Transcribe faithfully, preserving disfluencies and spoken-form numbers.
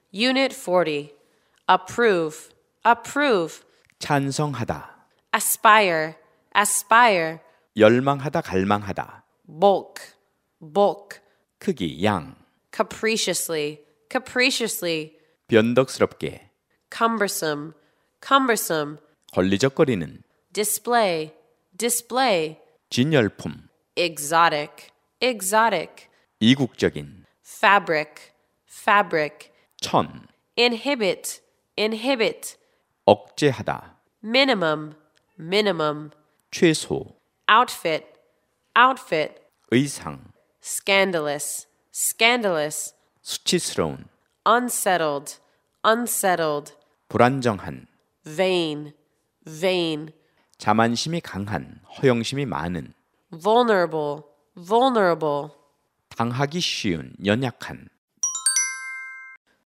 Unit forty. Approve, approve. 찬성하다, Aspire, aspire. 열망하다, 갈망하다. Bulk, bulk. 크기, 양, Capriciously, capriciously. 변덕스럽게. Cumbersome, cumbersome. 걸리적거리는. Display, display. 진열품, Exotic, exotic. 이국적인. Fabric, fabric. 천, Inhibit, inhibit. 억제하다. Minimum, minimum. 최소, Outfit, outfit. 의상. Scandalous, scandalous. 수치스러운. Unsettled, unsettled. 불안정한. Vain, vain. 자만심이 강한, 허영심이 많은. Vulnerable, vulnerable. 당하기 쉬운, 연약한.